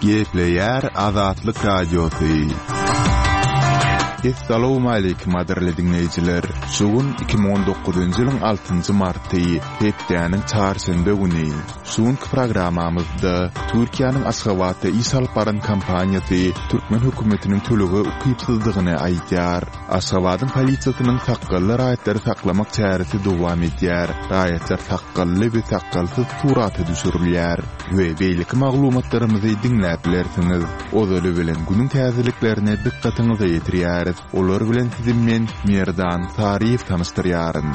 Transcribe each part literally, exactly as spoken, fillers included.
Gepleyer Azatlyk Radiosu. Assalamu alaykum adirli dinleyijiler. Şugun iki bin on dokuzuncu ýylyň altynjy marty, hepdeniň çarşamba güni. Şuňky programamyzda Türkiýanyň Aşgabatda Isalparan kampaniýasy Türkmen hökümetiniň tölegi ukypsızlygyny aýdýar. Aşgabatyň polisiýasynyň taqqallar aýtlary saklamak çäresi dowam edýär. Aýtlar taqqally we taqqalsyz suraty düşürilýär. We beýleki maglumatlarymyzy dinläp bilersiňiz. Ozaly bilen günüň täzeliklerine dikkatiňizi ýetirýär. Olar bilen sizin men Merdan Sarif tanıştırýaryn.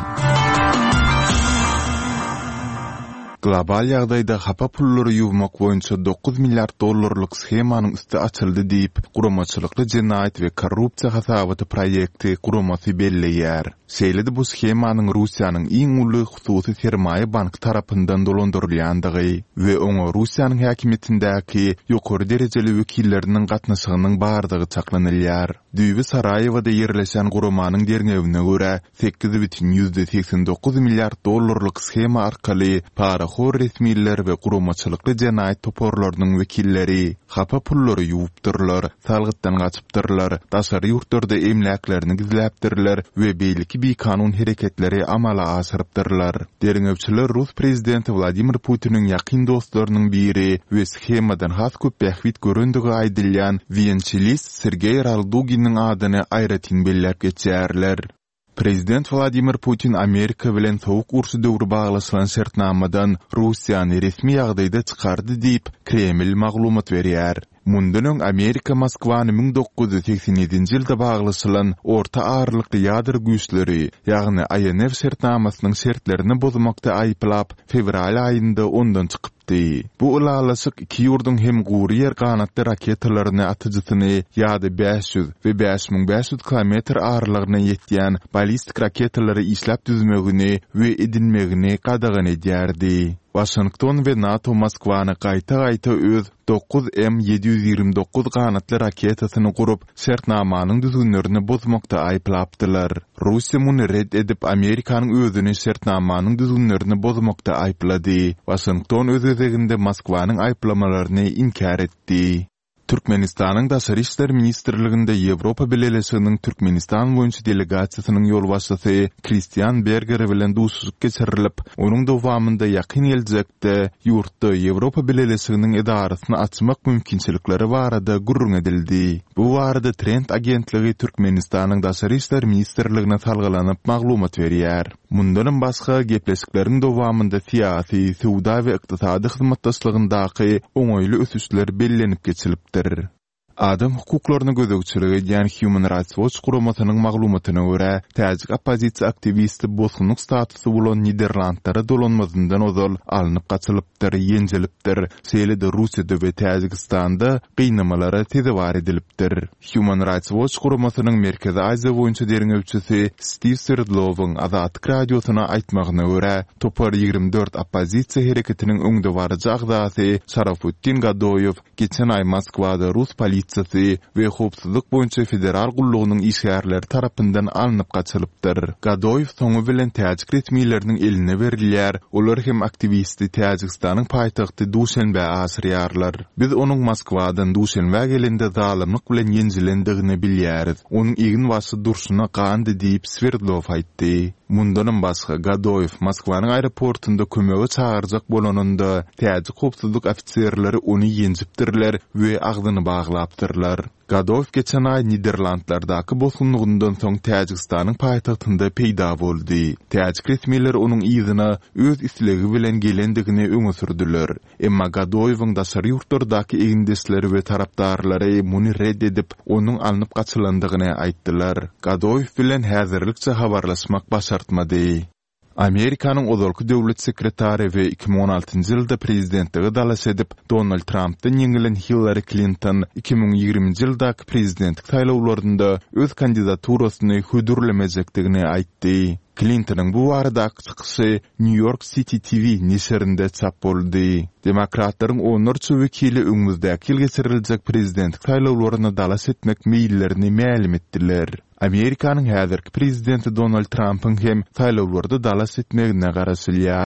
Global ýagdaýda hapa pullary ýuwmak boýunça dokuz milliard dollarlyk schemanyň üstü açyldy diýip, guramaçylykly jenaýat we korrupsiýa hasabaty proýekti guramasy belleýär. Şeýledi bu schemanyň Russiýanyň iň uly hususy sermaýe bank tarapyndan dolandyrylýandygy we oňa Russiýanyň häkimetindäki ýokary derejeli wekilleriniň gatnaşygynyň bardygy çaklanylýar. Düýbi Sarayewada ýerleşen guramanyň derňewine görä sekiz бүтүн yüzde seksen dokuz milliard dollarlyk schema arkaly para hor resmiler we guramaçylykly jenaýat toporlarynyň wekilleri hapa pullary ýuwupdyrlar, salgytdan gaçypdyrlar, daşary ýurtlarda emläklerini gizläpdirler we beýleki bir kanun hereketleri amala asyrypdyrlar. Derňewçiler Rus prezidenti Vladimir Putiniň ýakyn dostlarynyň biri we schemadan has köp bähwit göründigi aýdylýan Vientchelis Sergey Raldugin'in adyny aýratyn belläp geçýärler. Prezident Vladimir Putin Amerika bilen sowuk ursy döwri baglaşylan şertnamadan Russiýany resmi ýagdaýda çykardy diýip Kreml maglumat berýär. Mundan öň Amerika Moskwany bin dokuz yüz seksen ýedinji ýylda baglaşylan orta ağırlykly ýadyr güýçleri, ýagny I N F şertnamasynyň şertlerini bozmakda aýplap, fevral aýynda ondan çykypdy. Bu ulalaşyk iki ýurdun hem gury ýer ganatly raketalaryny atyjysyny ýa-da beş yüz we beş bin beş yüz kilometr ağırlygyna ýetýän ballistik raketalary işläp düzmegini we edinmegini gadagan edýärdi. Washington we NATO Moskwany gaýta-gaýta öz dokuz M yedi yüz ýigri dokuz ganatly raketasyny gurup, şertnamanyň düzgünlerini bozmakda aýplapdylar. Russiýa muny red edip Amerikanyň özüni şertnamanyň düzgünlerini bozmakda aýplady. Washington öz özeginde Moskwanyň aýplamalaryny inkar etdi. Türkmenistanyň Daşary işler ministrliginde Ýewropa Birleşiginiň Türkmenistan boýunça delegasiýasynyň ýolbaşçysy Christian Berger bilen duşluk geçirilip, onuň dowamında ýakyn geljekde ýurtda Ýewropa Birleşiginiň edarasyny açmak mümkinçilikleri barada gurrun edildi. Bu barada Trend agentligi Türkmenistanyň Daşary işler ministrligine salgylanyp maglumat berýär. Mundan başga gepleşikleriň dowamında siýasy, sowda we ykdysady hyzmatdaşlygyndaky oňoýly ösüşler bellenip geçilipdir. Adam hukuklaryny gözegçiligi ýani Human Rights Watch guramasynyň maglumatyna görä, täzik opozisiýa aktivisti bosgunlyk statusy bolan Niderlandlara dolanmazyndan ozal alınıp gaçylypdyr, ýenjelipdir. Şeýlede Russiýada we Täjikistanda gynamalara tezewar edilipdir. Human Rights Watch guramasynyň Merkezi Aziýa boýunça derňewçisi Steve Sverdlowyň Azatlyk radiosyna aýtmagyna görä, topar ýigri dört opozisiýa hereketiniň öňde barjy agdasy Şarafuddin Gadoýew geçen ay Moskwada Rus polisiýasy we howpsuzlyk boýunça federal gullugynyň işgärleri tarapyndan alınıp gaçylypdyr. Gadoýew soňu bilen täjik resmiýetleriniň eline berilýär. Olar hem aktivisti Täjikistanyň paýtagty Duşanbe asyrýarlar. Biz onuň Moskwadan Duşanbe gelende zalymlyk bilen ýenjilendigini bilýäris. Onuň egin wasy durşuna gandy diýip Sverdlov aýtdy. Mundan başga Gadoýew Moskwanyň aeroportunda kömegi çağırjak bolanynda täjik howpsuzlyk ofitserleri onu ýenjipdirler we agdyny baglapdyrlar. Gadoýew geçen ay Niderlandlardaky bosgunlygyndan soň Täjikistanyň paýtagtynda peýda boldy. Täjik resmiýetleri onuň ýzyna öz islegi bilen gelendigini öňe sürdüler. Emma Gadoýewiň daşary ýurtlardaky egindesleri we tarapdarlary muny red edip, onuň alınıp gaçylandygyny aýtdylar. Gadoýew bilen häzirlikçe habarlaşmak başartmady. Amerikanyň ozalky döwlet sekretary we iki bin on altynjy ýylda prezidentligi dalas edip, Donald Trump'dan ýeňilen Hillary Clinton iki bin ýigriminji ýyldaky prezidentlik saýlawlarynda öz kandidaturasyny hödürlemejekdigini aýtdy. Clinton'ın bu aradaky çykyşy New York City T V neşerinde çap boldy. Demokratlaryň onurçy wekili öňümüzdäki ýyl geçiriljek prezidentlik saýlawlaryna dalas etmek meýillerini ma'lum etdiler. Amerikanyň häzirki prezidenti Donald Trump'ın hem saýlawlarda dalas etmegine garaşylýar.